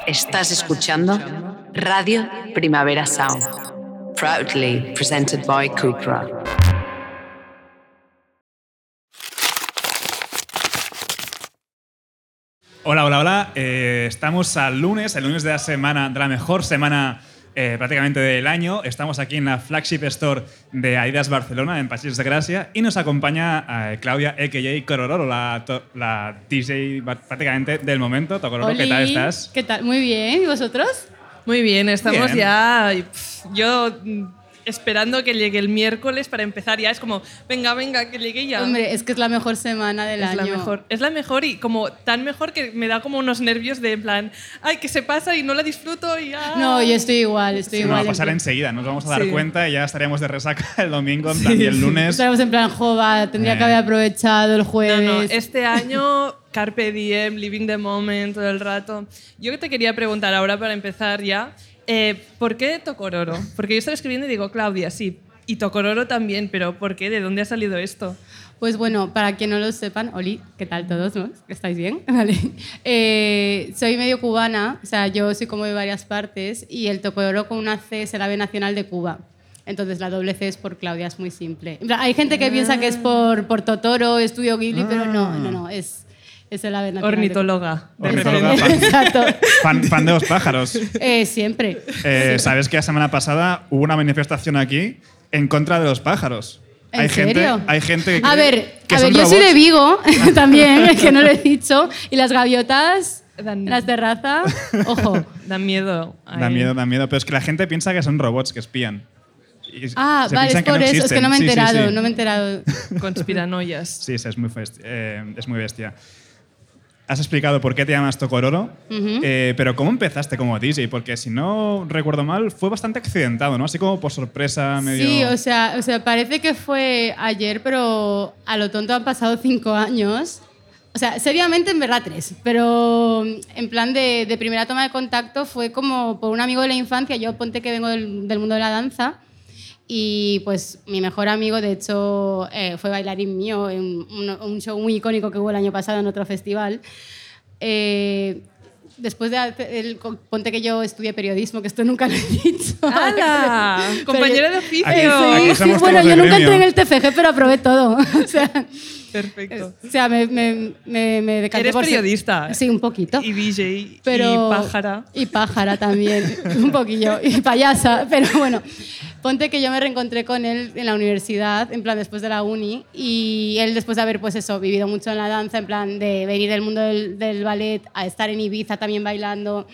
Estás escuchando Radio Primavera Sound, proudly presented by Cupra. Hola, hola, hola. Estamos el lunes de la semana, de la mejor semana prácticamente del año. Estamos aquí en la flagship store de Adidas Barcelona, en Passeig de Gràcia, y nos acompaña Claudia, a.k.a. Corororo, la DJ prácticamente del momento. Corororo, Oli, ¿qué tal estás? ¿Qué tal? Muy bien. ¿Y vosotros? Muy bien, estamos Bien. ya... Yo esperando que llegue el miércoles para empezar ya. Es como, venga, que llegue ya. Hombre, es que es la mejor semana del año. Es la mejor y como tan mejor que me da como unos nervios de en plan, ay, que se pasa y no la disfruto y ya. No, yo estoy igual, No, va a pasar enseguida, nos vamos a dar cuenta y ya estaremos de resaca el domingo y el lunes. Estaremos en plan, jova, tendría que haber aprovechado el jueves. No, este año, Carpe Diem, Living the Moment, todo el rato. Yo que te quería preguntar ahora para empezar ya, ¿por qué Tocororo? Porque yo estaba escribiendo y digo, Claudia, sí, y Tocororo también, pero ¿por qué? ¿De dónde ha salido esto? Pues bueno, para quien no lo sepan, Oli, ¿qué tal todos? ¿No? ¿Estáis bien? Vale. Soy medio cubana, o sea, yo soy como de varias partes y el Tocororo con una C es el ave nacional de Cuba. Entonces la doble C es por Claudia, es muy simple. Hay gente que piensa que es por Totoro, estudio Ghibli, pero no, es el ave nacional. Ornitóloga. Ornitóloga, Exacto. fan de los pájaros. Siempre. ¿Sabes que la semana pasada hubo una manifestación aquí en contra de los pájaros? ¿En serio? Hay gente que A cree ver, que son yo robots. soy de Vigo también, es que no lo he dicho. Y las gaviotas, las de raza, ojo. Dan miedo. Da miedo, pero es que la gente piensa que son robots que espían. Y Ah, se vale, es piensan que por no eso, es existen. que no me he Sí, sí, enterado, sí. no me he enterado. Conspiranoias. Sí, es muy bestia. Has explicado por qué te llamas Tocororo, pero ¿cómo empezaste como DJ? Porque si no recuerdo mal, fue bastante accidentado, ¿no? Así como por sorpresa, medio... Sí, o sea, parece que fue ayer, pero a lo tonto han pasado 5 años. O sea, seriamente en verdad 3, pero en plan de primera toma de contacto fue como por un amigo de la infancia. Yo ponte que vengo del mundo de la danza y pues mi mejor amigo, de hecho, fue bailarín mío en un show muy icónico que hubo el año pasado en otro festival. Después de ponte que yo estudié periodismo, que esto nunca lo he dicho. ¡Hala! Compañera de oficio. Aquí somos Bueno, todos yo del nunca gremio. entré en el TFG, pero aprobé todo. Perfecto. O sea, me decanté Eres por ser- periodista. Sí, un poquito. Y DJ. Pero, Y pájara. Y pájara también, un poquillo. Y payasa. Pero bueno, ponte que yo me reencontré con él en la universidad, en plan después de la uni, y él después de haber, pues eso, vivido mucho en la danza, en plan de venir del mundo del ballet a estar en Ibiza también bailando,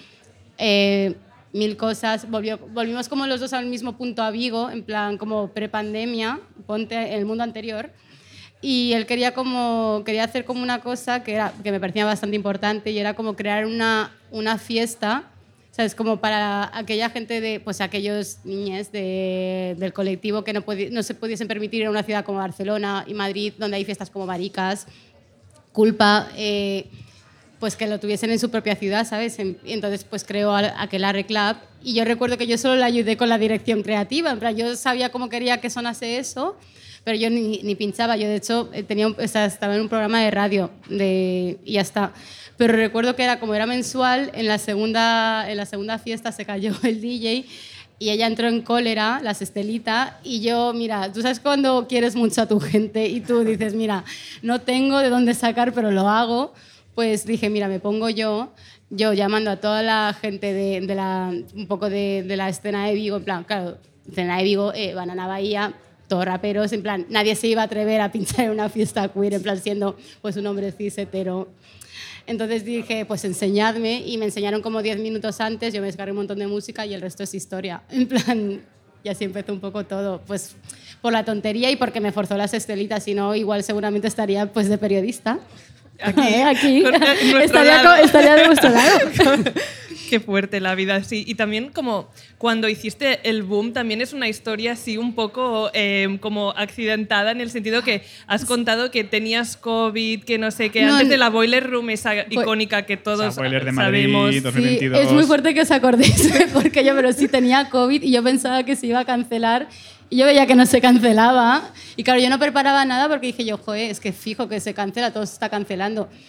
mil cosas. Volvimos como los dos al mismo punto a Vigo, en plan como prepandemia, ponte el mundo anterior. Y él quería hacer como una cosa que me parecía bastante importante, y era como crear una fiesta, ¿sabes? Como para aquella gente, pues aquellos niños del colectivo que no se pudiesen permitir ir a una ciudad como Barcelona y Madrid, donde hay fiestas como Maricas, Culpa, pues que lo tuviesen en su propia ciudad, ¿sabes? Y entonces pues creó aquel Arre Club, y yo recuerdo que yo solo le ayudé con la dirección creativa, en plan, yo sabía cómo quería que sonase eso, pero yo ni pinchaba. Yo de hecho estaba en un programa de radio y ya está. Pero recuerdo que era mensual, en la segunda fiesta se cayó el DJ y ella entró en cólera, la Estelita, y yo, mira, tú sabes cuando quieres mucho a tu gente y tú dices, mira, no tengo de dónde sacar, pero lo hago. Pues dije, mira, me pongo yo llamando a toda la gente un poco de la escena de Vigo, en plan, claro, escena de Vigo, Banana Bahía, todos raperos, en plan, nadie se iba a atrever a pinchar en una fiesta queer, en plan, siendo pues un hombre cis hetero. Entonces dije, pues enseñadme, y me enseñaron como 10 minutos antes, yo me descargué un montón de música y el resto es historia. En plan, y así empezó un poco todo, pues por la tontería y porque me forzó las Estelitas, si no, igual seguramente estaría pues de periodista. Aquí. Estaría de vuestro lado. Qué fuerte la vida, sí. Y también como cuando hiciste el boom, también es una historia así un poco como accidentada, en el sentido que has contado que tenías COVID, que no sé, que antes de la Boiler Room, esa icónica que todos Boiler de sabemos. Madrid, 2022. Sí, es muy fuerte que os acordéis, porque pero sí tenía COVID y yo pensaba que se iba a cancelar. Y yo veía que no se cancelaba. Y claro, yo no preparaba nada porque dije yo, joder, es que fijo que se cancela, todo se está cancelando.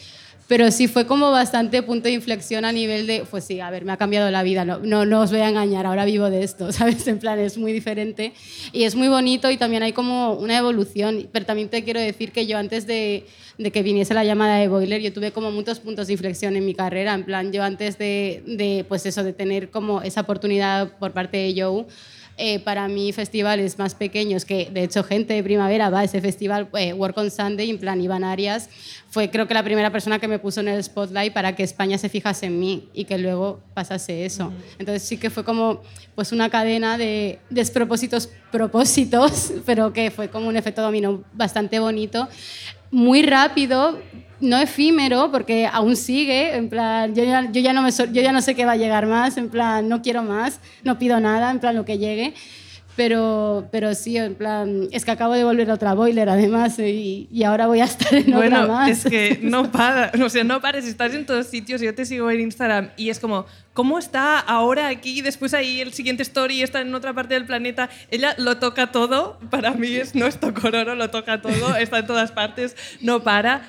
Pero sí fue como bastante punto de inflexión a nivel de, pues sí, a ver, me ha cambiado la vida, no os voy a engañar, ahora vivo de esto, ¿sabes? En plan, es muy diferente y es muy bonito y también hay como una evolución. Pero también te quiero decir que yo antes de que viniese la llamada de Boiler, yo tuve como muchos puntos de inflexión en mi carrera. En plan, yo antes de pues eso, de tener como esa oportunidad por parte de Joe, para mí festivales más pequeños, que de hecho gente de Primavera va a ese festival, Work on Sunday, en plan Iván Arias, fue creo que la primera persona que me puso en el spotlight para que España se fijase en mí y que luego pasase eso. Entonces sí que fue como pues una cadena de despropósitos, propósitos, pero que fue como un efecto dominó bastante bonito, muy rápido, no efímero, porque aún sigue, en plan, yo ya no sé qué va a llegar más, en plan, no quiero más, no pido nada, en plan, lo que llegue, pero sí, en plan, es que acabo de volver a otra Boiler, además, y ahora voy a estar en otra más. Es que no para, o sea, no pares, estás en todos sitios, yo te sigo en Instagram, y es como, ¿cómo está ahora aquí, después ahí el siguiente story está en otra parte del planeta? Ella lo toca todo, para mí no es Tocororo, lo toca todo, está en todas partes, no para.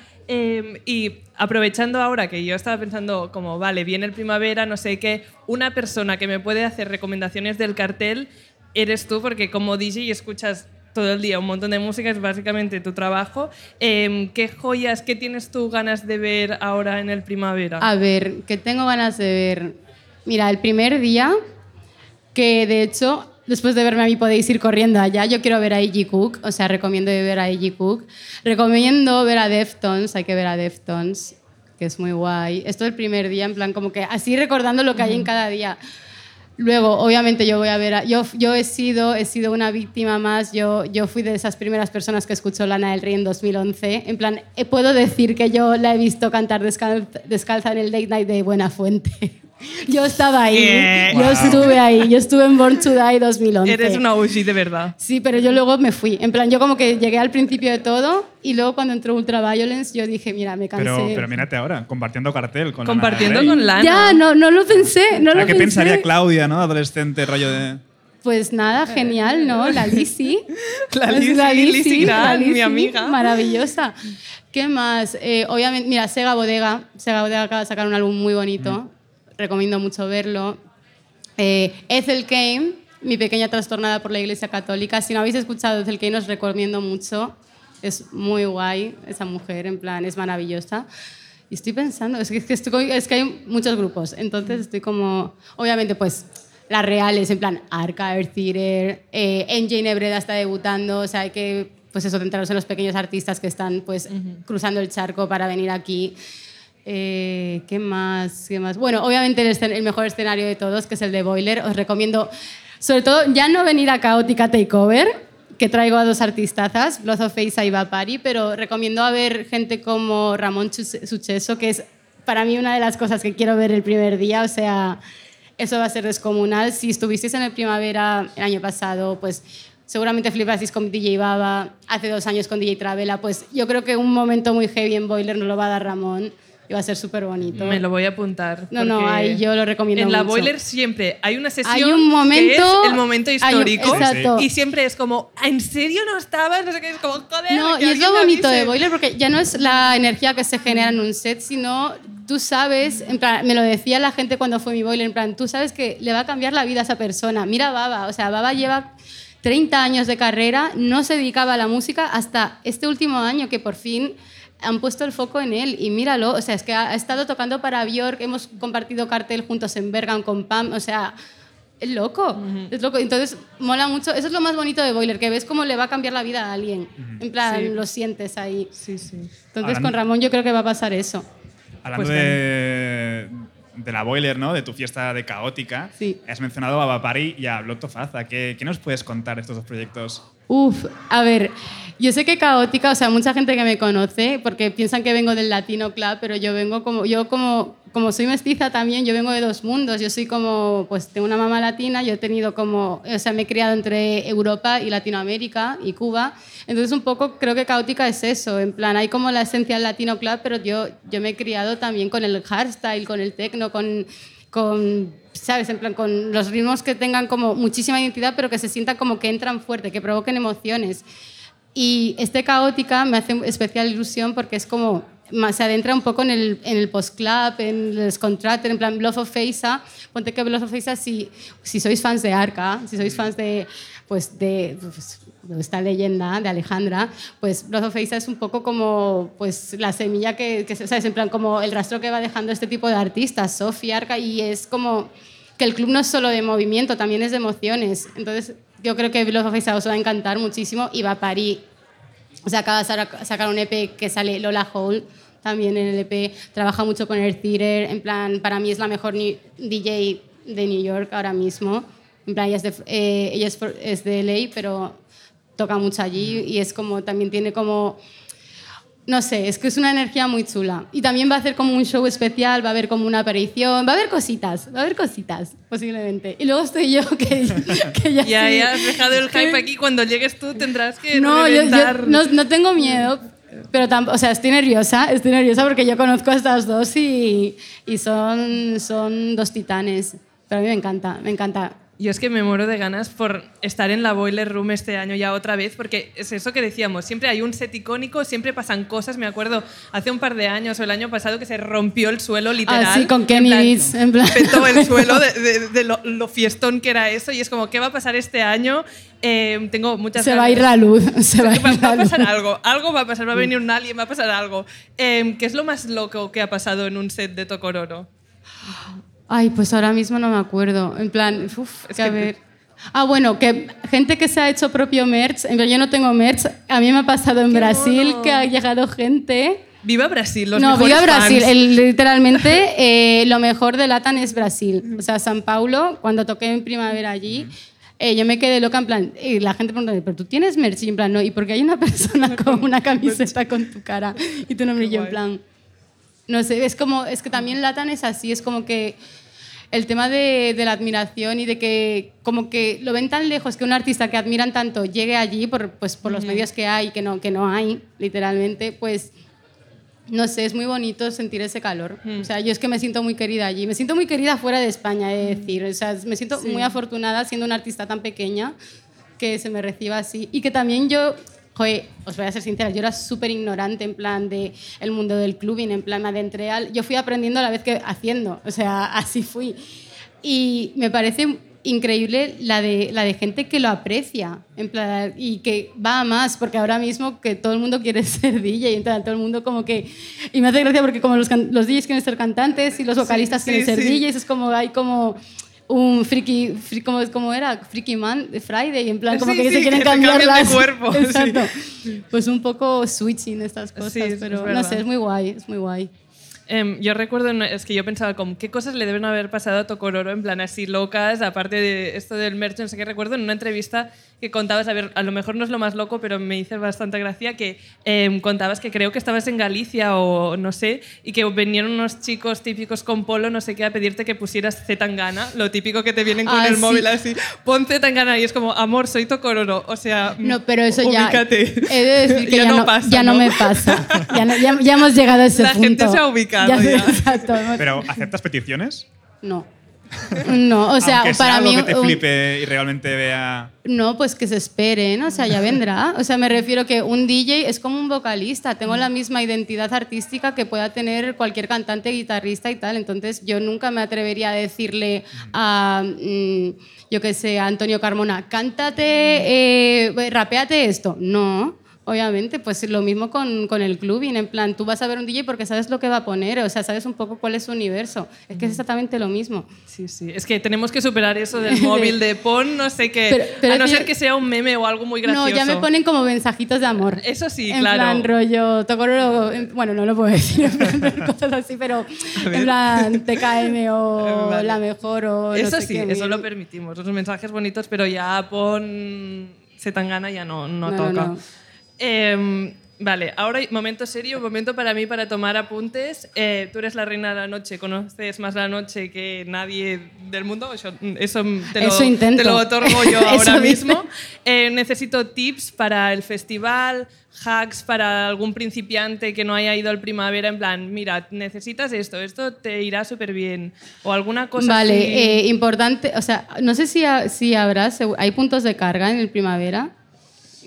Y aprovechando ahora que yo estaba pensando como, vale, viene el Primavera, no sé qué, una persona que me puede hacer recomendaciones del cartel eres tú, porque como DJ escuchas todo el día un montón de música, es básicamente tu trabajo. ¿Qué joyas, qué tienes tú ganas de ver ahora en el Primavera? A ver, ¿qué tengo ganas de ver? Mira, el primer día, que de hecho, después de verme a mí podéis ir corriendo allá, yo quiero ver a Iggy Cook, o sea, recomiendo ver a Iggy Cook. Recomiendo ver a Deftones, hay que ver a Deftones, que es muy guay. Esto el primer día, en plan, como que así recordando lo que hay en cada día. Luego, obviamente, yo voy a ver... Yo he sido una víctima más. Yo fui de esas primeras personas que escuchó Lana del Rey en 2011. En plan, puedo decir que yo la he visto cantar descalza en el Late Night de Buenafuente. Yo estaba ahí, yo estuve ahí, yo estuve en Born to Die 2011. Eres una OG de verdad. Sí, pero yo luego me fui. En plan, yo como que llegué al principio de todo y luego cuando entró Ultraviolence yo dije, mira, me cansé. Pero mírate ahora, compartiendo cartel con Compartiendo Lana del con Rey. Lana. Ya, no lo pensé, no lo ¿Qué pensé. pensaría Claudia, no? Adolescente, rollo de... Pues nada, genial, ¿no? La Lizzy. La Lizzy Grant, mi amiga. Maravillosa. ¿Qué más? Obviamente, mira, Sega Bodega acaba de sacar un álbum muy bonito. Recomiendo mucho verlo. Ethel Cain, mi pequeña trastornada por la Iglesia Católica. Si no habéis escuchado Ethel Cain, os recomiendo mucho. Es muy guay esa mujer, en plan, es maravillosa. Y estoy pensando, es que hay muchos grupos, entonces estoy como... Obviamente, pues, las reales, en plan, Arca, Earth Theater, NJ Nebreda está debutando, o sea, hay que, pues eso, centrarnos en los pequeños artistas que están, pues, cruzando el charco para venir aquí. ¿Qué más? Bueno, obviamente el mejor escenario de todos, que es el de Boiler. Os recomiendo, sobre todo, ya no venir a Caótica Takeover, que traigo a dos artistazas, Blood of Face y Vapari, pero recomiendo a ver gente como Ramón Sucheso, que es para mí una de las cosas que quiero ver el primer día. O sea, eso va a ser descomunal. Si estuvisteis en el Primavera el año pasado, pues seguramente flipasteis con DJ Baba, hace 2 años con DJ Travela, pues yo creo que un momento muy heavy en Boiler nos lo va a dar Ramón. Y va a ser súper bonito. Me lo voy a apuntar. No, ahí yo lo recomiendo mucho. En la Boiler siempre hay una sesión hay un momento, que es el momento histórico. Exacto. Y siempre es como, ¿en serio no estabas? No sé qué, es como, joder. No, y es lo bonito de Boiler, porque ya no es la energía que se genera en un set, sino tú sabes, en plan, me lo decía la gente cuando fue mi Boiler, en plan, tú sabes que le va a cambiar la vida a esa persona. Mira a Baba, o sea, Baba lleva 30 años de carrera, no se dedicaba a la música hasta este último año que por fin han puesto el foco en él y míralo, o sea, es que ha estado tocando para Björk, hemos compartido cartel juntos en Bergam con Pam, o sea, es loco, es loco. Entonces, mola mucho, eso es lo más bonito de Boiler, que ves cómo le va a cambiar la vida a alguien, en plan, Sí. lo sientes ahí. Sí, sí. Entonces, con Ramón yo creo que va a pasar eso. Hablando Pues de la Boiler, ¿no? De tu fiesta de Caótica, Sí. has mencionado a Vapari y a Blood of Faza. ¿Qué nos puedes contar de estos dos proyectos? A ver, yo sé que Caótica, o sea, mucha gente que me conoce, porque piensan que vengo del Latino Club, pero yo vengo como soy mestiza también, yo vengo de 2 mundos. Yo soy como, pues tengo una mamá latina, yo he tenido como, o sea, me he criado entre Europa y Latinoamérica y Cuba. Entonces, un poco creo que Caótica es eso, en plan, hay como la esencia del Latino Club, pero yo me he criado también con el hardstyle, con el techno, con ¿sabes? En plan, con los ritmos que tengan como muchísima identidad, pero que se sientan como que entran fuerte, que provoquen emociones. Y este Caótica me hace especial ilusión porque es como se adentra un poco en el post-club, en el Contractor, en plan Blood of Feisa. Ponte que Blood of Feisa, si sois fans de Arca, si sois fans de esta leyenda de Alejandra, pues Blood of Feisa es un poco como pues, la semilla que ¿sabes? En plan, como el rastro que va dejando este tipo de artistas, Sofía, Arca, y es como que el club no es solo de movimiento, también es de emociones. Entonces, yo creo que Blood of Feisa os va a encantar muchísimo y va a parir. O sea, acaba de sacar un EP que sale Lola Hall, también en el EP, trabaja mucho con Earth Theater, en plan, para mí es la mejor DJ de New York ahora mismo. En plan, ella es de LA, pero toca mucho allí y es como, también tiene como, no sé, es que es una energía muy chula. Y también va a hacer como un show especial, va a haber como una aparición, va a haber cositas, posiblemente. Y luego estoy yo, que ya ya has dejado el hype aquí, cuando llegues tú tendrás que no, reventar. Yo no tengo miedo, pero o sea, estoy nerviosa porque yo conozco a estas dos y son dos titanes. Pero a mí me encanta. Yo es que me muero de ganas por estar en la Boiler Room este año ya otra vez, porque es eso que decíamos, siempre hay un set icónico, siempre pasan cosas. Me acuerdo hace un par de años o el año pasado que se rompió el suelo literal. Ah, sí, con Kenny Beats. En plan. Petó el suelo de lo fiestón que era eso y es como, ¿qué va a pasar este año? Tengo muchas ganas. Va a ir la luz. Va a pasar algo va a pasar, va a venir un alien, va a pasar algo. ¿Qué es lo más loco que ha pasado en un set de Tocororo? Ay, pues ahora mismo no me acuerdo. En plan, a ver. Bueno, que gente que se ha hecho propio merch. En plan, yo no tengo merch. A mí me ha pasado en Brasil que ha llegado gente. ¡Viva Brasil! Viva Brasil. Literalmente, lo mejor de Latam es Brasil. O sea, São Paulo, cuando toqué en primavera allí, yo me quedé loca en plan. Y la gente preguntó, ¿pero tú tienes merch? Y en plan, no. ¿Y por qué hay una persona con una camiseta con tu cara y tu nombre? Y yo en plan. No sé, es que también Latam es así, es como que el tema de la admiración y de que como que lo ven tan lejos que un artista que admiran tanto llegue allí por los medios que hay, que no hay, literalmente, pues no sé, es muy bonito sentir ese calor. O sea, yo es que me siento muy querida allí, me siento muy querida fuera de España, he de decir. O sea, me siento muy afortunada siendo una artista tan pequeña que se me reciba así y que también yo... Joder, os voy a ser sincera, yo era súper ignorante en plan de el mundo del clubbing, en plan me adentré yo fui aprendiendo a la vez que haciendo, o sea, así fui. Y me parece increíble la de gente que lo aprecia, en plan, y que va a más, porque ahora mismo que todo el mundo quiere ser DJ, y todo el mundo como que... Y me hace gracia porque como los DJs quieren ser cantantes y los vocalistas quieren ser DJs, es como hay como... un ¿cómo era? Freaky Man de Friday, en plan como que se quieren cambiar las... de cuerpo. Exacto. Pues un poco switching estas cosas, Sí, pero no sé, es muy guay. Yo recuerdo, es que yo pensaba como, ¿qué cosas le deben haber pasado a Tocororo en plan así locas, aparte de esto del merch? No sé qué, recuerdo en una entrevista que contabas, a ver, a lo mejor no es lo más loco, pero me hizo bastante gracia que contabas que creo que estabas en Galicia o no sé, y que venían unos chicos típicos con polo, no sé qué, a pedirte que pusieras Zetangana, lo típico que te vienen con el móvil así, pon Zetangana, y es como, amor, soy Tocororo, o sea, no, pero eso ubícate. He de decir que ya no me pasa, ya hemos llegado a ese la punto. La gente se ha ubicado. Exacto. ¿Pero aceptas peticiones? No, o sea, aunque sea para algo mí... que te flipe y realmente vea... No, pues que se esperen, o sea, ya vendrá. O sea, me refiero que un DJ es como un vocalista. Tengo la misma identidad artística que pueda tener cualquier cantante, guitarrista y tal. Entonces, yo nunca me atrevería a decirle a, yo qué sé, a Antonio Carmona, cántate, rapéate esto. No. Obviamente, pues lo mismo con el clubbing, en plan, tú vas a ver un DJ porque sabes lo que va a poner, o sea, sabes un poco cuál es su universo. Es que es exactamente lo mismo. Sí, es que tenemos que superar eso del móvil de pon no sé qué, pero a no ser que sea un meme o algo muy gracioso. No, ya me ponen como mensajitos de amor. Eso sí, en claro. En plan, rollo, Tocororo, bueno, no lo puedo decir, cosas así, pero en plan, TKM o vale. La mejor o eso no sé sí, qué, eso lo permitimos, los mensajes bonitos, pero ya pon Zetangana ya no toca. No. Vale, ahora momento serio, momento para mí para tomar apuntes. Tú eres la reina de la noche, conoces más la noche que nadie del mundo. Eso te lo otorgo yo ahora mismo. Necesito tips para el festival, hacks para algún principiante que no haya ido al primavera, en plan, mira, necesitas esto te irá súper bien. O alguna cosa vale, así. Importante, o sea, no sé si habrá, hay puntos de carga en el primavera.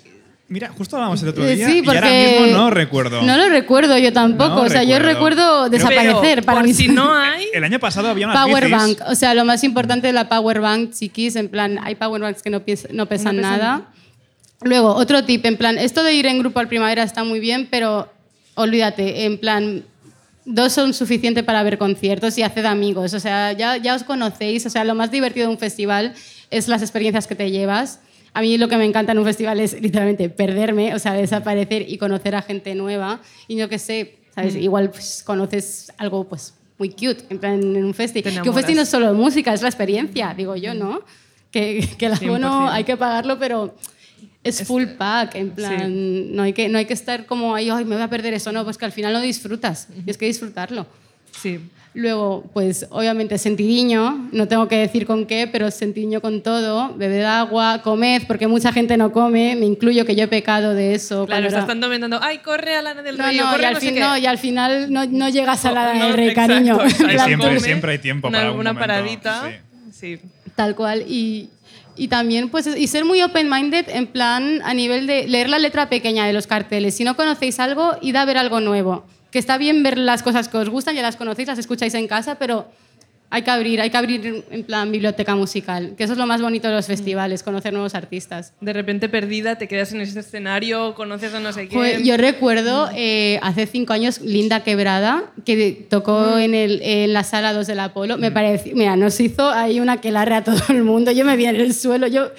Mira, justo hablamos el otro día Sí, y ahora mismo no recuerdo. No lo recuerdo yo tampoco. No o sea, yo recuerdo desaparecer. Pero, para por mí. si no hay... El año pasado había unas Power bicis. bank. O sea, lo más importante de la power bank, chiquis, en plan, hay power banks que no pesan nada. Luego, otro tip, en plan, esto de ir en grupo al primavera está muy bien, pero olvídate, en plan, 2 son suficientes para ver conciertos y hacer amigos. O sea, ya os conocéis. O sea, lo más divertido de un festival es las experiencias que te llevas. A mí lo que me encanta en un festival es literalmente perderme, o sea, desaparecer y conocer a gente nueva. Y yo qué sé, ¿sabes? Igual pues, conoces algo pues, muy cute en plan, en un festi. Que un festi no es solo música, es la experiencia, digo yo, ¿no? Que el abono hay que pagarlo, pero es full pack, en plan, sí. no hay que estar como ahí, ay, me voy a perder eso, no, pues que al final no disfrutas, y es que disfrutarlo. Sí. Luego, pues obviamente sentidiño, no tengo que decir con qué, pero sentidiño con todo, bebed agua, comed, porque mucha gente no come, me incluyo que yo he pecado de eso. Claro, estás tanto inventando, ay, corre a Lana del Río, corre y al final no llegas a Lana del Río, cariño. Exacto. Siempre hay tiempo para una paradita. Sí. Tal cual, y también pues y ser muy open-minded en plan a nivel de leer la letra pequeña de los carteles. Si no conocéis algo, id a ver algo nuevo. Que está bien ver las cosas que os gustan, ya las conocéis, las escucháis en casa, pero hay que abrir en plan biblioteca musical, que eso es lo más bonito de los festivales, conocer nuevos artistas. De repente perdida, te quedas en ese escenario, conoces a no sé quién. Yo recuerdo hace 5 años Linda Quebrada, que tocó en la sala 2 del Apolo. Me pareció, mira, nos hizo ahí una aquelarre a todo el mundo. Yo me vi en el suelo, yo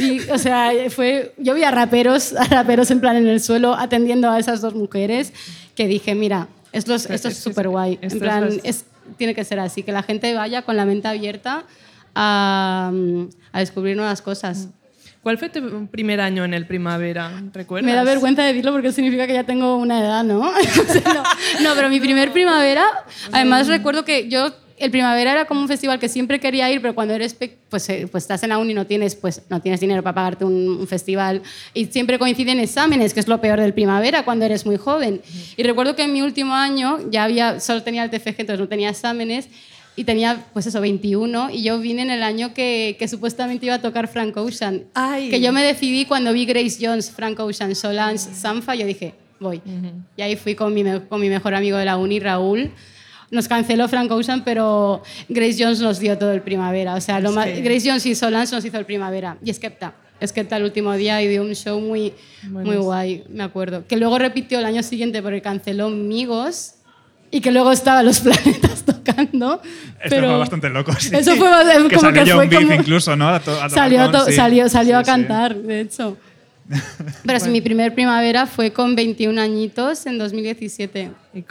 vi a raperos en plan en el suelo atendiendo a esas 2 mujeres, que dije, mira, esto es súper guay. En plan, tiene que ser así, que la gente vaya con la mente abierta a descubrir nuevas cosas. ¿Cuál fue tu primer año en el primavera? ¿Recuerdas? Me da vergüenza decirlo porque significa que ya tengo una edad, ¿no? No, pero mi primer primavera, además recuerdo que el primavera era como un festival que siempre quería ir, pero cuando eres pues estás en la uni y no tienes dinero para pagarte un festival, y siempre coinciden exámenes, que es lo peor del primavera cuando eres muy joven. Y recuerdo que en mi último año solo tenía el TFG, entonces no tenía exámenes, y tenía, pues eso, 21, y yo vine en el año que supuestamente iba a tocar Frank Ocean. Ay. Que yo me decidí cuando vi Grace Jones, Frank Ocean, Solange, Sampha, yo dije, voy. Y ahí fui con mi mejor amigo de la uni, Raúl. Nos canceló Frank Ocean, pero Grace Jones nos dio todo el primavera. O sea, Grace Jones y Solange nos hizo el primavera. Y Skepta el último día y dio un show muy guay, me acuerdo. Que luego repitió el año siguiente porque canceló Migos y que luego estaban Los Planetas tocando. Esto fue bastante loco, sí. Eso fue como salió que John fue como... incluso, ¿no? Salió a cantar, de hecho. Pero sí, mi primer primavera fue con 21 añitos en 2017.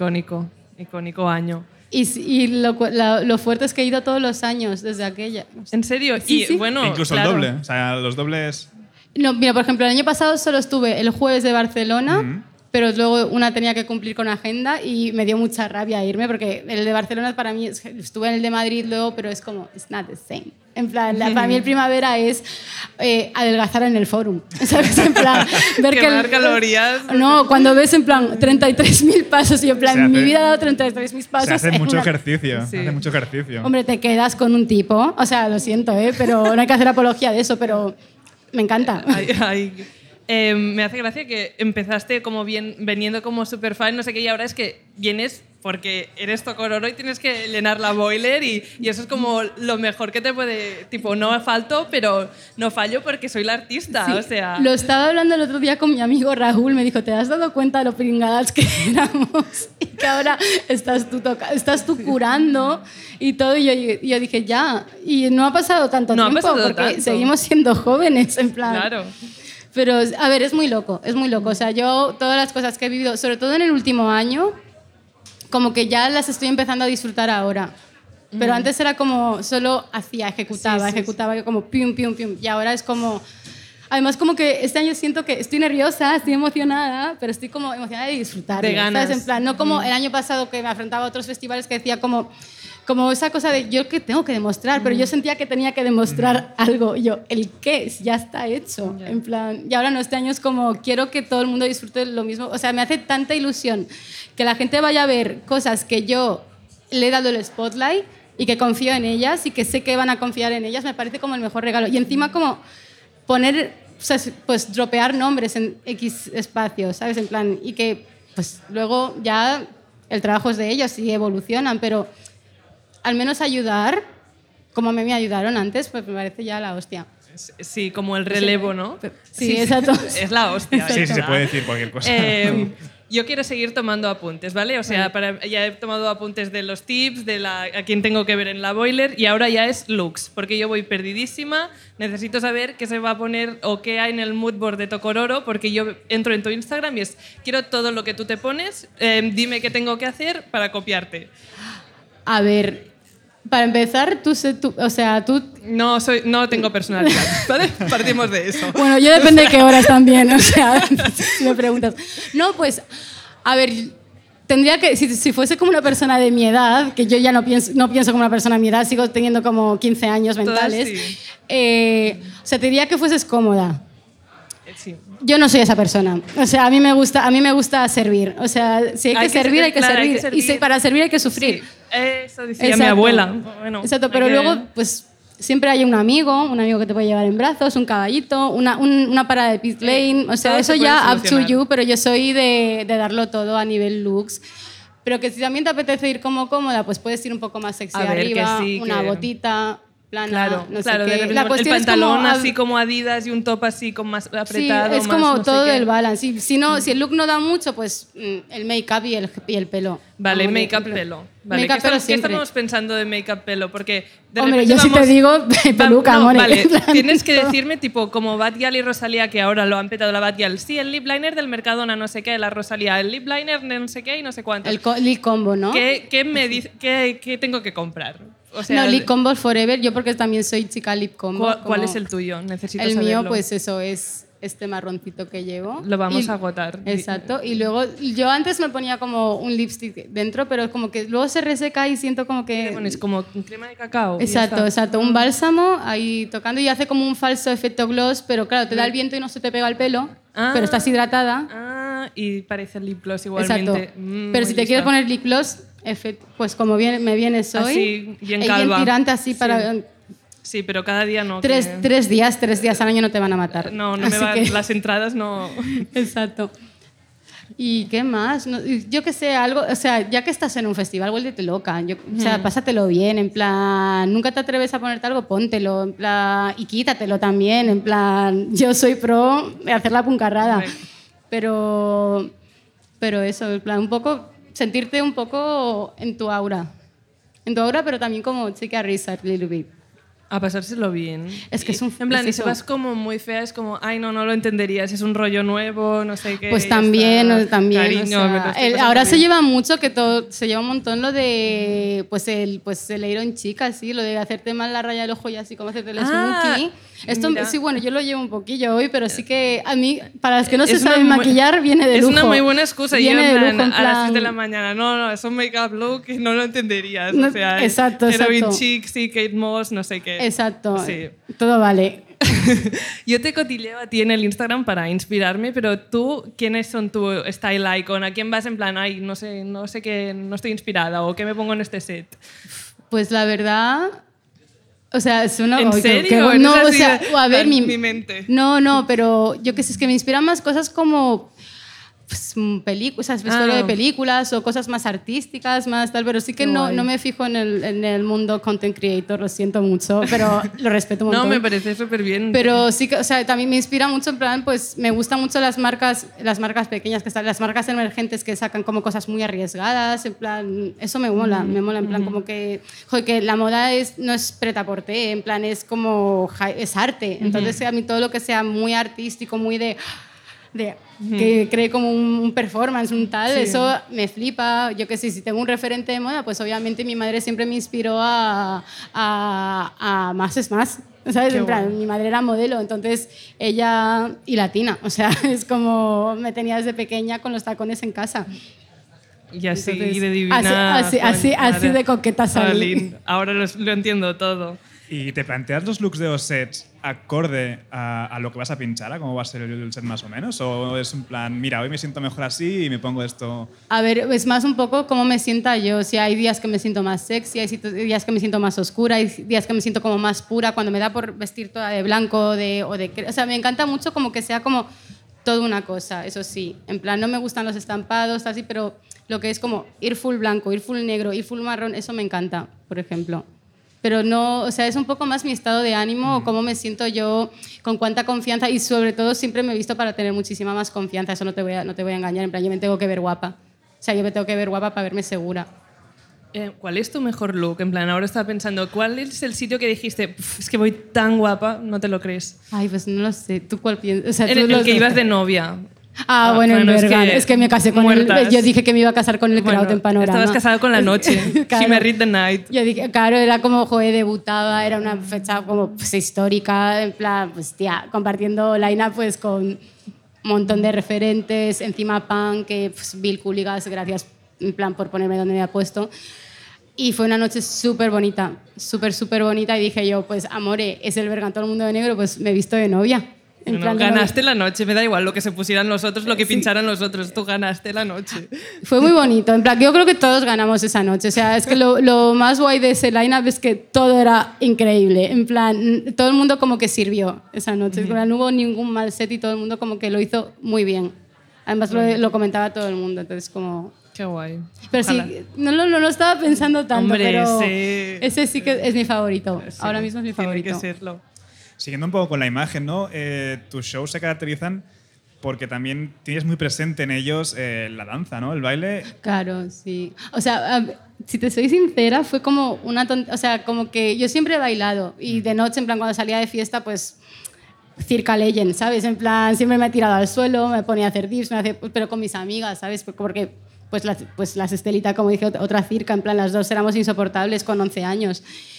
Icónico año. Y lo fuerte es que he ido todos los años desde aquella. ¿En serio? Sí. Bueno, incluso claro. el doble. O sea, los dobles... No, mira, por ejemplo, el año pasado solo estuve el jueves de Barcelona, pero luego una tenía que cumplir con agenda y me dio mucha rabia irme porque el de Barcelona para mí, estuve en el de Madrid luego, pero es como, it's not the same. En plan, para mí el primavera es adelgazar en el Fórum, ¿sabes? En plan, ver quemar calorías. No, cuando ves en plan 33.000 pasos y en plan, mi vida ha dado 33.000 pasos. Se hace mucho ejercicio, sí. Hace mucho ejercicio. Hombre, te quedas con un tipo, o sea, lo siento, pero no hay que hacer apología de eso, pero me encanta. Me hace gracia que empezaste como veniendo como super fan, no sé qué, y ahora es que vienes porque eres Tocororo y tienes que llenar la boiler y eso es como lo mejor que te puede... Tipo, no falto, pero no fallo porque soy la artista, sí, o sea... Lo estaba hablando el otro día con mi amigo Raúl, me dijo, ¿te has dado cuenta de lo pringadas que éramos? Y que ahora estás tú curando y todo, y yo dije, ya, y no ha pasado tanto tiempo porque seguimos siendo jóvenes, en plan... Claro. Pero, a ver, es muy loco. O sea, yo todas las cosas que he vivido, sobre todo en el último año, como que ya las estoy empezando a disfrutar ahora. Pero antes era como solo ejecutaba como pium, pium, pium. Y ahora es como... Además, como que este año siento que estoy nerviosa, estoy emocionada, pero estoy como emocionada de disfrutar. De ganas. ¿Sabes? En plan, no como el año pasado que me afrontaba a otros festivales que decía como esa cosa de yo que tengo que demostrar, pero yo sentía que tenía que demostrar algo. Y yo, ¿el qué? Ya está hecho. En plan, y ahora no, este año es como quiero que todo el mundo disfrute lo mismo. O sea, me hace tanta ilusión que la gente vaya a ver cosas que yo le he dado el spotlight y que confío en ellas y que sé que van a confiar en ellas. Me parece como el mejor regalo. Y encima como poner sea, pues dropear nombres en X espacios, ¿sabes? En plan, y que pues luego ya el trabajo es de ellos y evolucionan, pero al menos ayudar, como me ayudaron antes, pues me parece ya la hostia. Sí, como el relevo, ¿no? Sí, exacto. Es la hostia. Sí, se puede decir cualquier cosa. Yo quiero seguir tomando apuntes, ¿vale? O sea, ya he tomado apuntes de los tips, a quién tengo que ver en la boiler, y ahora ya es looks, porque yo voy perdidísima, necesito saber qué se va a poner o qué hay en el mood board de Tokororo, porque yo entro en tu Instagram y quiero todo lo que tú te pones, dime qué tengo que hacer para copiarte. A ver, para empezar, tú... No tengo personalidad, ¿vale? Partimos de eso. Bueno, yo depende de qué horas también, o sea, si me preguntas. No, pues, a ver, tendría que... Si fuese como una persona de mi edad, que yo ya no pienso como una persona de mi edad, sigo teniendo como 15 años mentales, sí. O sea, te diría que fueses cómoda. Sí. Yo no soy esa persona. O sea, a mí me gusta servir. O sea, si hay que servir, hay que servir. Y para servir hay que sufrir. Sí. Eso decía mi abuela. Bueno, exacto, pero luego, pues, siempre hay un amigo que te puede llevar en brazos, un caballito, una parada de pit lane. O sea, eso ya up to you, pero yo soy de darlo todo a nivel looks. Pero que si también te apetece ir como cómoda, pues puedes ir un poco más sexy arriba, una botita plana, claro, no sé claro, qué. el pantalón así como Adidas y un top así con más apretado. Sí, es más como no todo sé qué. el balance. Si el look no da mucho, pues el make-up y el pelo. Vale, make-up, pelo. Vale, ¿qué estamos pensando de make-up, pelo? Porque de hombre, yo sí te digo peluca, amor. Vale, tienes que decirme, tipo, como Batgirl y Rosalía, que ahora lo han petado la Batgirl. Sí, el lip liner del Mercadona, no sé qué, la Rosalía, el lip liner de no sé qué y no sé cuánto. El lip combo, ¿no? ¿Qué tengo que comprar? O sea, no, lip combo forever, yo porque también soy chica lip combo. ¿Cuál es el tuyo? Necesito saberlo. El mío, saberlo. pues eso es este marroncito que llevo. Lo vamos a agotar. Exacto. Y luego, yo antes me ponía como un lipstick dentro, pero como que luego se reseca y siento como que... Es como crema de cacao. Exacto. Un bálsamo ahí tocando y hace como un falso efecto gloss, pero claro, te da el viento y no se te pega el pelo, pero estás hidratada. Y parece lip gloss igualmente. Exacto. Pero si te quieres poner lip gloss, pues como me vienes hoy, así, bien y calva. bien tirante así para... Sí, pero cada día no. Tres días al año no te van a matar. No me van, las entradas no... Exacto. ¿Y qué más? Yo que sé, algo, o sea, ya que estás en un festival, vuélvete loca. O sea, pásatelo bien, en plan, nunca te atreves a ponerte algo, póntelo, en plan, y quítatelo también, en plan, yo soy pro de hacer la puncarrada. Pero eso, en plan, sentirte un poco en tu aura, pero también como take a risk a little bit. A pasárselo bien. Es que es un... En plan, y si vas como muy fea, es como, ay, no lo entenderías, es un rollo nuevo, no sé qué. Pues también. Cariño, o sea, ahora se lleva mucho, se lleva un montón lo de, pues el Iron Chica, sí, lo de hacerte mal la raya del ojo y así como hacerte el smokey. Esto, sí, bueno, yo lo llevo un poquillo hoy, pero sí que a mí, para los que no se saben maquillar, viene de lujo. Es una muy buena excusa. Viene yo de lujo, a las 6 de la mañana, no, es un make-up look y no lo entenderías. No, o sea, exacto. Heroin Chic, sí, Kate Moss, no sé qué. Exacto. Sí. Todo vale. Yo te cotilleo a ti en el Instagram para inspirarme, pero tú, ¿quiénes son tu style icon? ¿A quién vas en plan, ay, no sé qué, no estoy inspirada o qué me pongo en este set? Pues la verdad... O sea, es una... ¿En serio? No, o sea, a ver, mi mente. No, pero yo qué sé, es que me inspiran más cosas como... Pues, historia de películas o cosas más artísticas, más tal, pero sí que no me fijo en el mundo content creator, lo siento mucho, pero lo respeto un montón. No, me parece súper bien. Pero sí que, o sea, también me inspira mucho, en plan, pues me gustan mucho las marcas pequeñas, las marcas emergentes que sacan como cosas muy arriesgadas, en plan, eso me mola, en plan, como que, joder, que la moda no es prêt-à-porter, en plan, es como, es arte, entonces a mí todo lo que sea muy artístico, muy de que cree como un performance, un tal, eso me flipa. Yo que sé, si tengo un referente de moda, pues obviamente mi madre siempre me inspiró a más es más, ¿sabes? En plan, mi madre era modelo, entonces ella, y latina, o sea, es como me tenía desde pequeña con los tacones en casa. Y así, entonces, de divina. Así de coqueta salí. Ahora lo entiendo todo. ¿Y te planteas los looks de los sets acorde a lo que vas a pinchar, a cómo va a ser el set más o menos? ¿O es un plan, mira, hoy me siento mejor así y me pongo esto? A ver, es más un poco cómo me sienta yo. Si hay días que me siento más sexy, hay días que me siento más oscura, hay días que me siento como más pura, cuando me da por vestir toda de blanco o sea, me encanta mucho como que sea como toda una cosa, eso sí. En plan, no me gustan los estampados, así, pero lo que es como ir full blanco, ir full negro, ir full marrón, eso me encanta, por ejemplo. Pero no, o sea, es un poco más mi estado de ánimo o cómo me siento yo, con cuánta confianza, y sobre todo siempre me he visto para tener muchísima más confianza, eso no te voy a engañar, en plan, yo me tengo que ver guapa. O sea, yo me tengo que ver guapa para verme segura. ¿Cuál es tu mejor look? En plan, ahora estaba pensando, ¿cuál es el sitio que dijiste, es que voy tan guapa, no te lo crees? Ay, pues no lo sé, ¿tú cuál piensas? O sea, el que ibas de novia. Bueno, en verdad, es que me casé con él. Yo dije que me iba a casar con el Kraut en Panorama. Estabas casado con la noche. Claro. She married the night. Yo dije, claro, era como, joder, debutaba, era una fecha como pues, histórica, en plan, pues tía, compartiendo line-up pues con un montón de referentes, encima punk, que pues, Bill Cooligas, gracias en plan por ponerme donde me había puesto. Y fue una noche súper bonita, súper bonita, y dije yo, pues amore, es el Bergan, todo el mundo de negro, pues me he visto de novia. En plan, ganaste la noche, me da igual lo que se pusieran los otros, lo que pincharan los otros, tú ganaste la noche. Fue muy bonito, en plan, yo creo que todos ganamos esa noche, o sea, es que lo más guay de ese line-up es que todo era increíble, en plan, todo el mundo como que sirvió esa noche, no hubo ningún mal set y todo el mundo como que lo hizo muy bien. Además lo comentaba todo el mundo, entonces como... Qué guay. Pero ojalá. Sí, no estaba pensando tanto, hombre, pero sí. Ese sí que es mi favorito, sí, ahora mismo es mi favorito. Tiene que serlo. Siguiendo un poco con la imagen, ¿no? Tus shows se caracterizan porque también tienes muy presente en ellos la danza, ¿no? El baile. Claro, sí. O sea, si te soy sincera, fue como o sea, como que yo siempre he bailado y de noche, en plan, cuando salía de fiesta, pues circa legend, ¿sabes? En plan, siempre me he tirado al suelo, me ponía a hacer dips, pero con mis amigas, ¿sabes? Porque pues las Estelita, como dije, otra circa, en plan, las dos éramos insoportables con 11 años.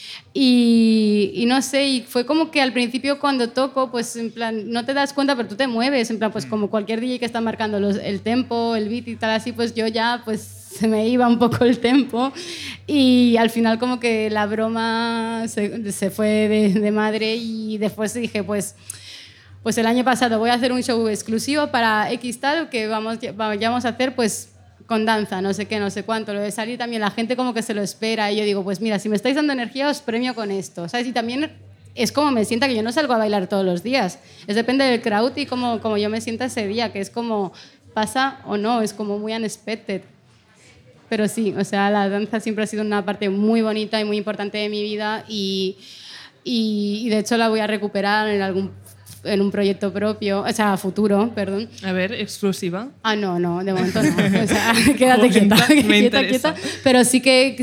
Y no sé, y fue como que al principio cuando toco, pues en plan, no te das cuenta, pero tú te mueves, en plan, pues como cualquier DJ que está marcando el tempo, el beat y tal así, pues yo ya, pues se me iba un poco el tempo y al final como que la broma se fue de madre y después dije, pues el año pasado voy a hacer un show exclusivo para X tal que vamos a hacer, pues con danza, no sé qué, no sé cuánto, lo de salir también, la gente como que se lo espera y yo digo, pues mira, si me estáis dando energía os premio con esto, ¿sabes? Y también es como me sienta, que yo no salgo a bailar todos los días, es depende del crowd y como yo me sienta ese día, que es como pasa o no, es como muy unexpected. Pero sí, o sea, la danza siempre ha sido una parte muy bonita y muy importante de mi vida y de hecho la voy a recuperar en un proyecto propio, o sea, futuro, perdón. A ver, exclusiva. No, de momento no. O sea, quédate quieta. Pero sí que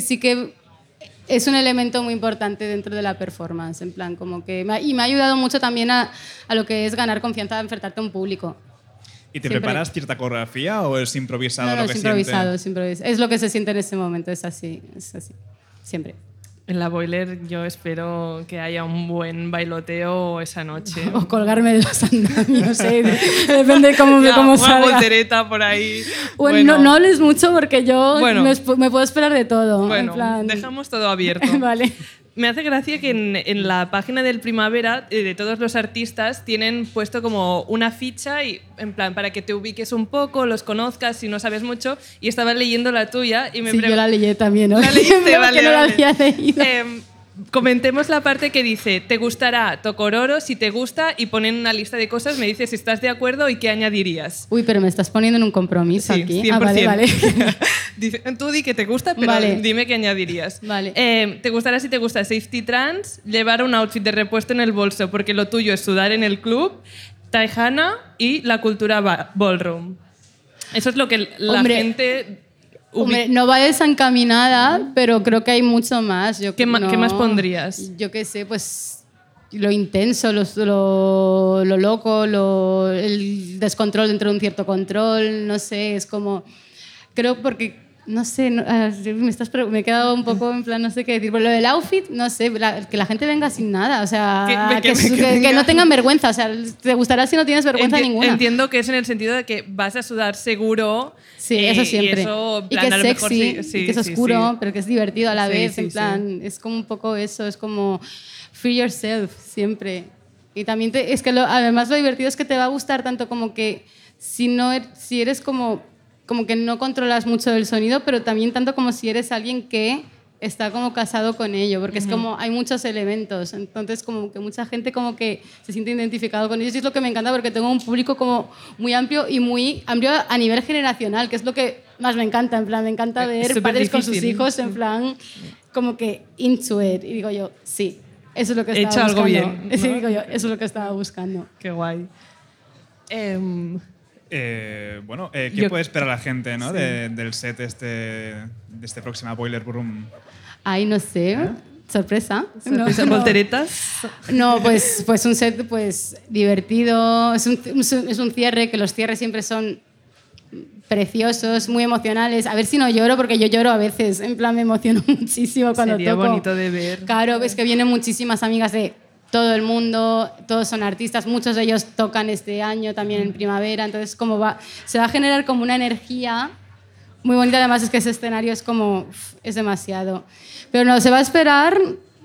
es un elemento muy importante dentro de la performance, en plan, como que... Y me ha ayudado mucho también a lo que es ganar confianza, a enfrentarte a un público. ¿Y te preparas cierta coreografía o es improvisado lo que es improvisado, es improvisado. Es lo que se siente en ese momento, es así, siempre. En la Boiler yo espero que haya un buen bailoteo esa noche. O colgarme de los andamios, depende de cómo salga. Una voltereta por ahí. Bueno. No hables mucho porque yo me puedo esperar de todo. Bueno, en plan... dejamos todo abierto. Vale. Me hace gracia que en la página del Primavera de todos los artistas tienen puesto como una ficha y en plan para que te ubiques un poco, los conozcas si no sabes mucho, y estaba leyendo la tuya y sí, yo la leí también, ¿no? La leíste, vale. Que no la había leído. Comentemos la parte que dice te gustará Tocororo si te gusta, y ponen una lista de cosas, me dices si estás de acuerdo y qué añadirías. Uy, pero me estás poniendo en un compromiso aquí. 100%. Vale. Dice, tú di que te gusta, pero dime qué añadirías. Vale. Te gustará si te gusta Safety Trance, llevar un outfit de repuesto en el bolso porque lo tuyo es sudar en el club, Taihana y la cultura ballroom. Eso es lo que la gente... Hombre, no va desencaminada, pero creo que hay mucho más. ¿Qué más pondrías? Yo qué sé, pues lo intenso, lo loco, el descontrol dentro de un cierto control, no sé, es como... Creo porque... No sé, me he quedado un poco en plan, no sé qué decir. Pero lo del outfit, no sé, que la gente venga sin nada, o sea, que no tengan vergüenza, o sea, te gustará si no tienes vergüenza ninguna. Entiendo que es en el sentido de que vas a sudar seguro. Sí, eso siempre. Y que es sexy, y que es oscuro, pero que es divertido a la vez, en plan, es como un poco eso, es como... free yourself, siempre. Y también es que además lo divertido es que te va a gustar tanto como que si eres como que no controlas mucho del sonido, pero también tanto como si eres alguien que está como casado con ello, porque es como hay muchos elementos, entonces como que mucha gente como que se siente identificado con ellos y es lo que me encanta porque tengo un público como muy amplio y muy amplio a nivel generacional, que es lo que más me encanta, en plan me encanta ver padres con sus hijos en plan como que into it y digo yo, sí, eso es lo que estaba buscando. He hecho algo bien, ¿no? Sí, digo yo, eso es lo que estaba buscando. Qué guay. Bueno, ¿qué puede esperar la gente, ¿no? Del set de este próximo Boiler Room? Ay, no sé. ¿Sorpresa? ¿Sorpresa? ¿Volteretas? No, pues un set pues divertido. Es un cierre, que los cierres siempre son preciosos, muy emocionales. A ver si no lloro, porque yo lloro a veces. En plan, me emociono muchísimo cuando Sería toco. bonito de ver. Claro, es que vienen muchísimas amigas de todo el mundo, todos son artistas, muchos de ellos tocan este año también en primavera, entonces se va a generar como una energía muy bonita, además es que ese escenario es demasiado. Pero no, se va a esperar,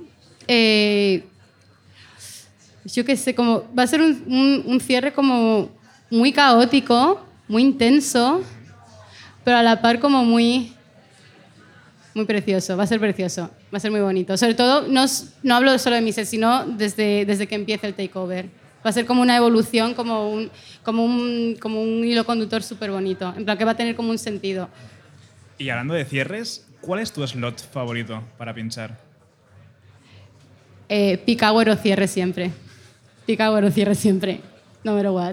yo qué sé, va a ser un cierre como muy caótico, muy intenso, pero a la par como muy precioso, va a ser precioso, va a ser muy bonito. Sobre todo, no hablo solo de mi set, sino desde que empiece el takeover. Va a ser como una evolución, como un hilo conductor súper bonito, en plan que va a tener como un sentido. Y hablando de cierres, ¿cuál es tu slot favorito para pinchar? Peak hour o cierre siempre. Peak hour o cierre siempre. No matter what.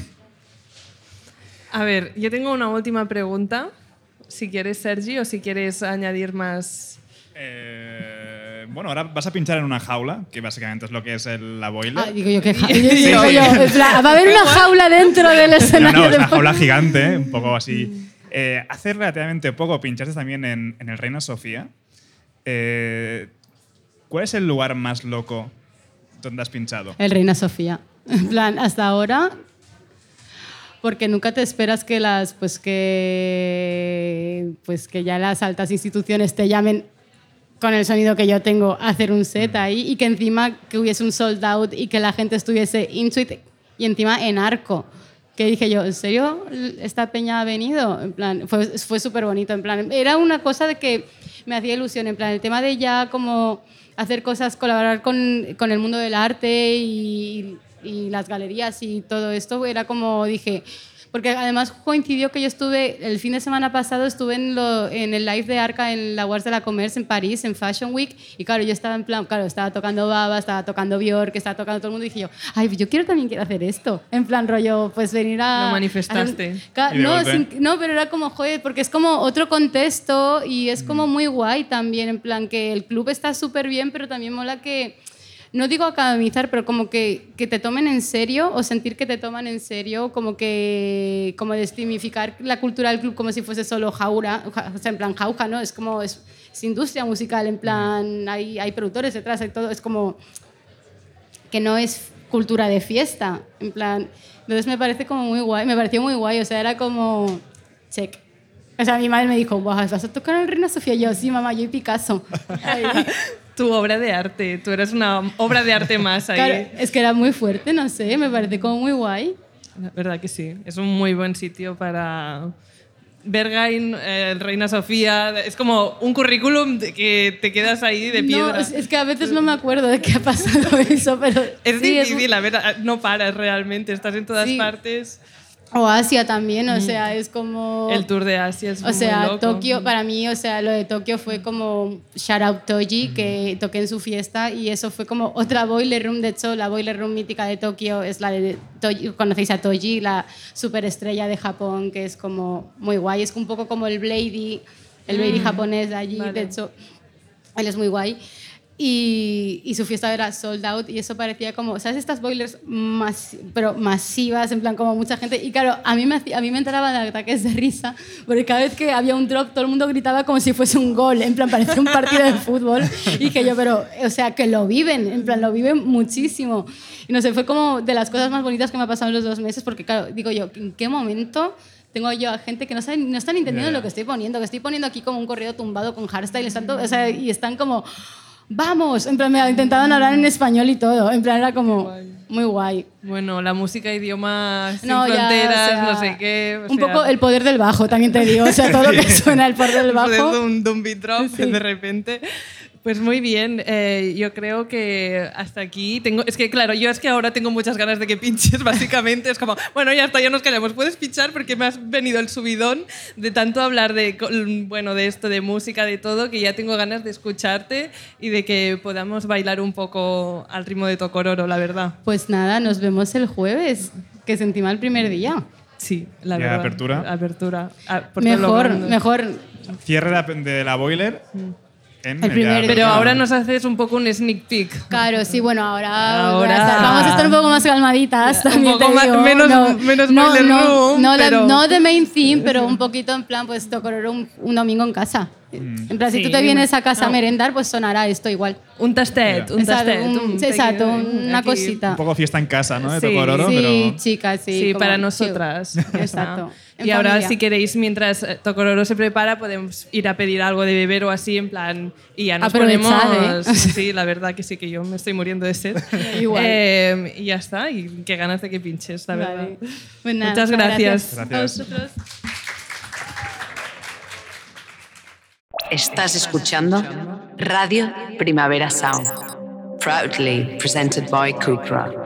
A ver, yo tengo una última pregunta. Si quieres, Sergi, o si quieres añadir más. Bueno, ahora vas a pinchar en una jaula, que básicamente es lo que es la boiler. Ah, digo yo, ¿qué jaula? Va a haber una jaula dentro del escenario. No, es una jaula gigante, un poco así. Hace relativamente poco pinchaste también en el Reina Sofía. ¿Cuál es el lugar más loco donde has pinchado? El Reina Sofía. En plan, hasta ahora... Porque nunca te esperas que que ya las altas instituciones te llamen con el sonido que yo tengo a hacer un set ahí y que encima que hubiese un sold out y que la gente estuviese into it y encima en arco. Que dije yo, ¿en serio esta peña ha venido? En plan, fue súper bonito. En plan, era una cosa de que me hacía ilusión. En plan, el tema de ya como hacer cosas, colaborar con el mundo del arte y las galerías y todo esto, era como dije, porque además coincidió que yo estuve, el fin de semana pasado estuve en el live de Arca en la Wars de la Commerce en París, en Fashion Week, y claro, yo estaba en plan, estaba tocando Baba, estaba tocando Björk, estaba tocando todo el mundo, y dije yo, ay, yo también quiero hacer esto, en plan rollo, pues venir a... Lo manifestaste. No, pero era como, joder, porque es como otro contexto y es como muy guay también, en plan que el club está súper bien, pero también mola que... No digo academizar, pero como que te tomen en serio o sentir que te toman en serio, como destignificar la cultura del club como si fuese solo jaula, o sea, en plan jauja, ¿no? Es como, es industria musical, en plan, hay productores detrás, hay todo, es como que no es cultura de fiesta, en plan, entonces me parece como muy guay, me pareció muy guay, o sea, era como, check. O sea, mi madre me dijo, ¿vas a tocar en Reina Sofía? Yo, sí, mamá, yo y Picasso. Tu obra de arte, tú eres una obra de arte más ahí. Claro, es que era muy fuerte, no sé, me parece como muy guay. La verdad que sí, es un muy buen sitio para... Berghain, Reina Sofía, es como un currículum que te quedas ahí de piedra. No, es que a veces no me acuerdo de qué ha pasado eso, pero... Es sí, difícil, a ver, no paras realmente, estás en todas partes. O Asia también, o sea, es como... El tour de Asia es muy loco. O sea, Tokio, para mí, o sea, lo de Tokio fue como shout out Toji, que toqué en su fiesta y eso fue como otra boiler room. De hecho, la boiler room mítica de Tokio es la de Toji. Conocéis a Toji, la superestrella de Japón, que es como muy guay. Es un poco como el Blady japonés de allí. Vale. De hecho, él es muy guay. Y su fiesta era sold out y eso parecía como, ¿sabes? Estas boilers pero masivas, en plan como mucha gente. Y claro, a mí me entraban ataques de risa porque cada vez que había un drop todo el mundo gritaba como si fuese un gol, en plan parecía un partido de fútbol. Y que yo, pero, o sea, que lo viven, en plan lo viven muchísimo. Y no sé, fue como de las cosas más bonitas que me ha pasado en los 2 meses porque claro, digo yo, ¿en qué momento tengo yo a gente que no están entendiendo lo que estoy poniendo aquí como un corrido tumbado con hardstyle, o sea, y están como... vamos, en plan, me intentaban hablar en español y todo, en plan, era como muy guay. Bueno, la música, idiomas sin No, ya, fronteras, o sea, no sé qué. Un poco el poder del bajo, también te digo, o sea, todo lo que suena el poder del bajo. De un beat drop de repente. Pues muy bien, yo creo que hasta aquí es que ahora tengo muchas ganas de que pinches, básicamente. Es como, bueno, ya está, ya nos callamos. Puedes pinchar porque me has venido el subidón de tanto hablar de esto, de música, de todo, que ya tengo ganas de escucharte y de que podamos bailar un poco al ritmo de Tokororo, la verdad. Pues nada, nos vemos el jueves, que es encima el primer día. Sí, la ¿Y verdad. apertura? Mejor. Cierre de la boiler. El primer Pero ahora nos haces un poco un sneak peek. Claro, sí, bueno, ahora vamos a estar un poco más calmaditas. También un poco te digo. menos boiler room, pero... no de main theme, pero un poquito en plan, pues Tokororo un domingo en casa. En plan, si tú te vienes a casa a merendar, pues sonará esto igual. Un tastet, Exacto, una aquí. cosita. Un poco fiesta en casa, ¿no? De Sí, Tokororo, Sí, pero... chicas, sí. Sí, como para nosotras. Exacto. Y ahora, si queréis, mientras Tokororo se prepara, podemos ir a pedir algo de beber o así, en plan, y ya nos Aprovechad, ponemos... Sí, la verdad que sí, que yo me estoy muriendo de sed. Igual. Y ya está, y qué ganas de que pinches, la verdad. Vale. Pues nada, Muchas gracias. Gracias. A vosotros. Estás escuchando Radio Primavera Sound, proudly presented by Cupra.